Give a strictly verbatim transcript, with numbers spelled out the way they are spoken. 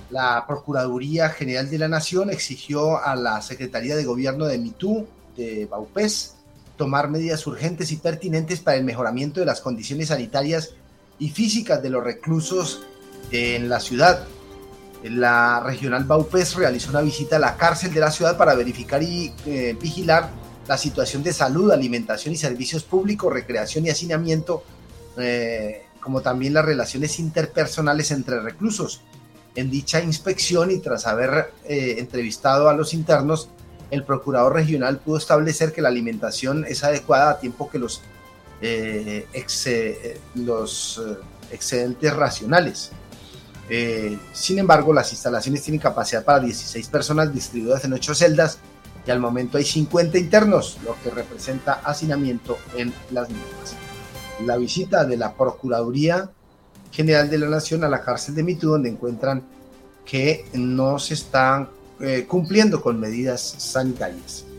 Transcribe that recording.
La Procuraduría General de la Nación exigió a la Secretaría de Gobierno de Mitú, de Vaupés, tomar medidas urgentes y pertinentes para el mejoramiento de las condiciones sanitarias y físicas de los reclusos en la ciudad. La regional Vaupés realizó una visita a la cárcel de la ciudad para verificar y eh, vigilar la situación de salud, alimentación y servicios públicos, recreación y hacinamiento, eh, como también las relaciones interpersonales entre reclusos. En dicha inspección y tras haber eh, entrevistado a los internos, el procurador regional pudo establecer que la alimentación es adecuada a tiempo que los, eh, ex, eh, los eh, excedentes racionales. Eh, sin embargo, las instalaciones tienen capacidad para dieciséis personas distribuidas en ocho celdas y al momento hay cincuenta internos, lo que representa hacinamiento en las mismas. La visita de la Procuraduría General de la Nación a la cárcel de Mitú, donde encuentran que no se están eh, cumpliendo con medidas sanitarias.